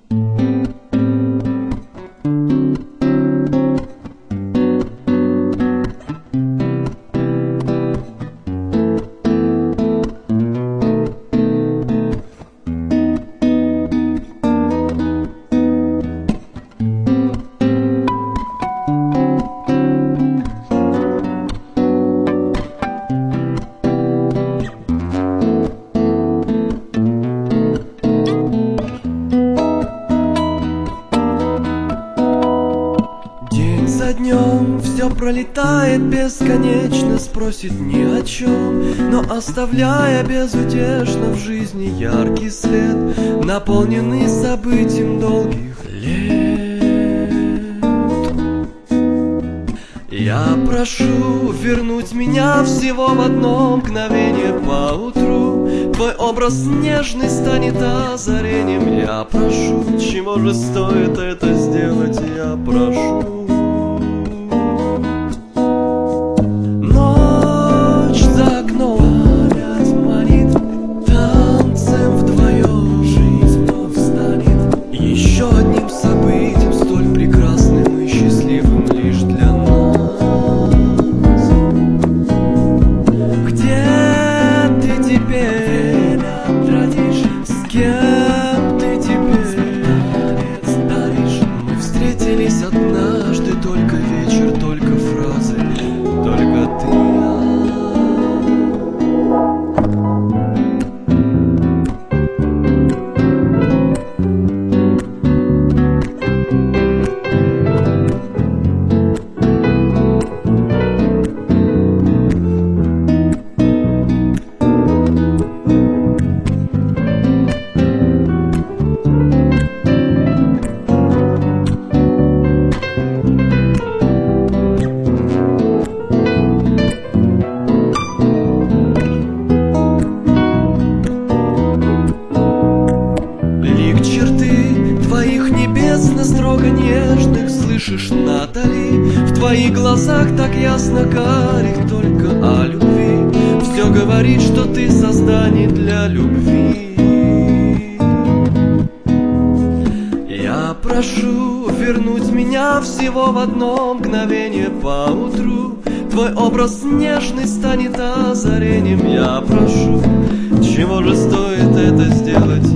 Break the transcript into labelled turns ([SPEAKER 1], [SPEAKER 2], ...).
[SPEAKER 1] За днем все пролетает бесконечно, спросит ни о чем, но оставляя безутешно в жизни яркий след, наполненный событием долгих лет. Я прошу вернуть меня всего в одно мгновение поутру. Твой образ нежный станет озарением. Я прошу, чего же стоит это сделать, я прошу. Однажды только вечер, только фразы, только ты. Строго нежных слышишь надали, в твоих глазах так ясно карих только о любви. Все говорит, что ты создание для любви. Я прошу вернуть меня всего в одно мгновение поутру. Твой образ нежный станет озарением. Я прошу, чего же стоит это сделать?